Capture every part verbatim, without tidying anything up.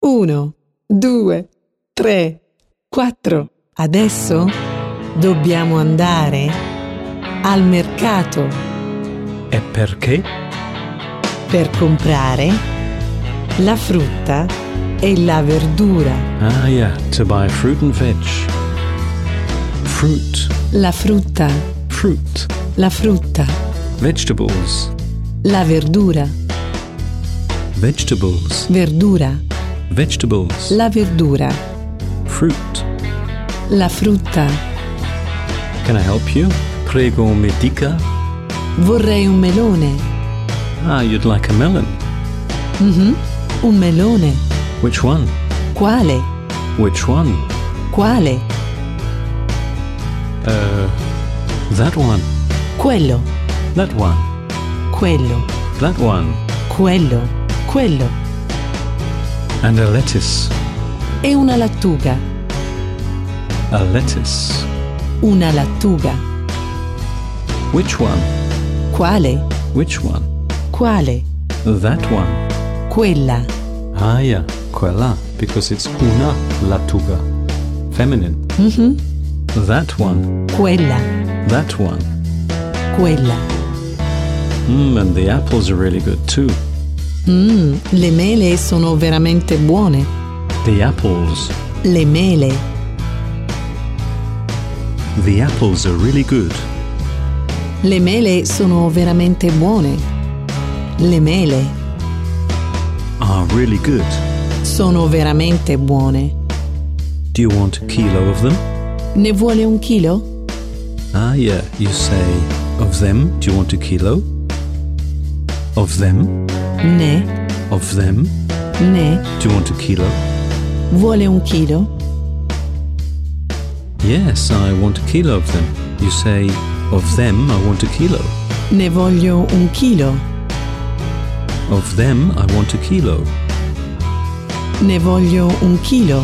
Uno, due, tre, quattro. Adesso dobbiamo andare al mercato. E perché? Per comprare la frutta e la verdura. Ah, yeah, to buy fruit and veg. Fruit. La frutta. Fruit. La frutta. Vegetables. La verdura. Vegetables. Verdura. Vegetables. La verdura. Fruit. La frutta. Can I help you? Prego, mi dica. Vorrei un melone. Ah, you'd like a melon. Mhm. Un melone. Which one? Quale? Which one? Quale? Uh, that one. Quello. That one. Quello. That one. Quello. Quello. And a lettuce. E una lattuga. A lettuce. Una lattuga. Which one? Quale? Which one? Quale? That one. Quella. Ah, yeah, quella, because it's una lattuga. Feminine. Mhm. That one. Quella. That one. Quella. Mmm, and the apples are really good too. Mmm, le mele sono veramente buone. The apples. Le mele. The apples are really good. Le mele sono veramente buone. Le mele Are really good. sono veramente buone. Do you want a kilo of them? Ne vuole un chilo? Ah, yeah, you say, of them, do you want a kilo? Of them? Ne? Of them? Ne? Do you want a kilo? Vuole un chilo? Yes, I want a kilo of them. You say, of them, I want a kilo. Ne voglio un chilo. Of them, I want a kilo. Ne voglio un chilo.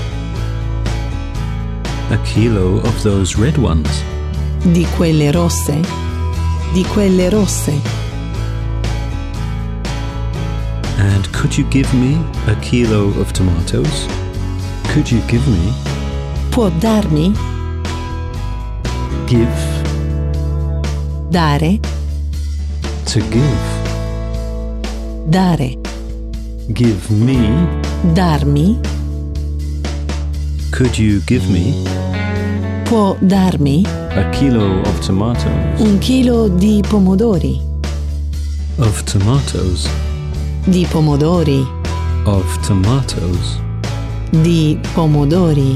A kilo of those red ones. Di quelle rosse? Di quelle rosse. And could you give me a kilo of tomatoes? Could you give me? Può darmi? Give. Dare? To give. Dare. Give me. Darmi? Could you give me Può darmi a kilo of tomatoes? un chilo di pomodori? Of tomatoes. Di pomodori? Of tomatoes. Di pomodori?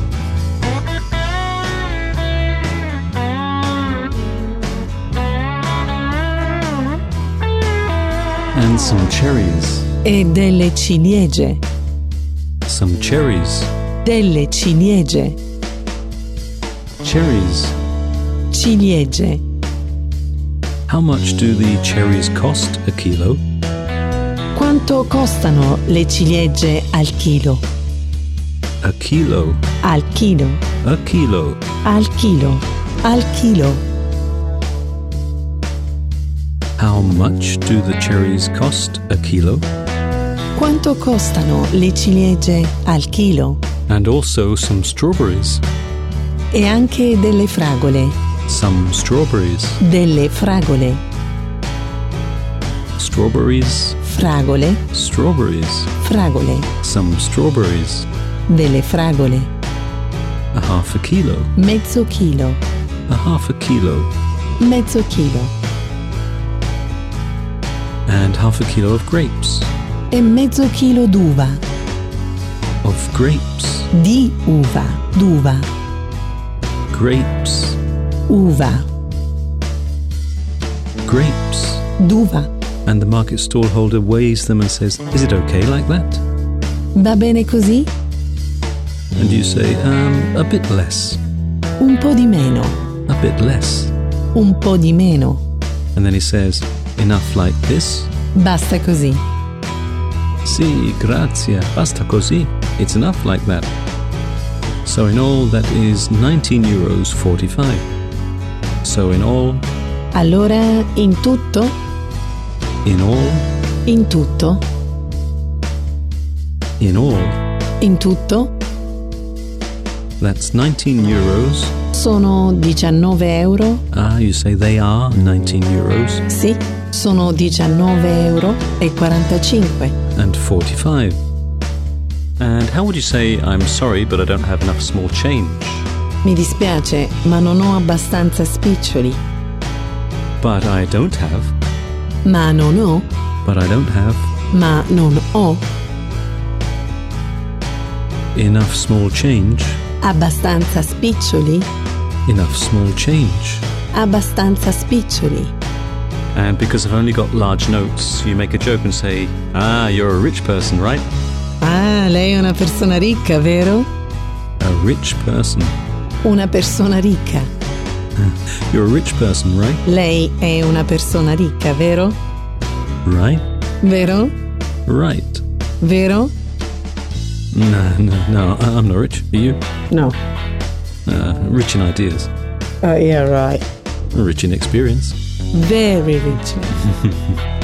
And some cherries. E delle ciliegie? Some cherries. Delle ciliegie? Cherries. Ciliegie. How much do the cherries cost a kilo? Quanto costano le ciliegie al chilo? A kilo. Al chilo? A kilo. Al chilo? Al chilo? How much do the cherries cost a kilo? Quanto costano le ciliegie al chilo? And also some strawberries. E anche delle fragole. Some strawberries. Delle fragole. Strawberries. Fragole. Strawberries. Fragole. Some strawberries. Delle fragole. A half a kilo. Mezzo chilo. A half a kilo. Mezzo chilo. And half a kilo of grapes. E mezzo chilo d'uva. Of grapes. Di uva. D'uva. Grapes. Uva. Grapes. D'uva. And the market stallholder weighs them and says, is it okay like that? Va bene così? And you say, um, a bit less. Un po' di meno. A bit less. Un po' di meno. And then he says, enough like this? Basta così. Sì, grazie. Basta così. It's enough like that. So in all, that is nineteen euros forty-five. So in all... Allora, in tutto? In all... In tutto? In all, In tutto that's nineteen euros. sono diciannove euro. Ah, you say they are nineteen euros Sì, sono diciannove euro e quarantacinque. and forty-five. And how would you say, I'm sorry, but I don't have enough small change? Mi dispiace, ma non ho abbastanza spiccioli. But I don't have. Ma non ho, But I don't have ma non ho enough small change. abbastanza spiccioli. Enough small change. Abbastanza spiccioli. And because I've only got large notes, you make a joke and say, ah, you're a rich person, right? Ah, lei è una persona ricca, vero? A rich person. Una persona ricca. You're a rich person, right? Lei è una persona ricca, vero? Right? Vero? Right. Vero? No, no, no, I- I'm not rich. Are you? No. Uh, rich in ideas. Oh, yeah, right. Rich in experience. Very rich.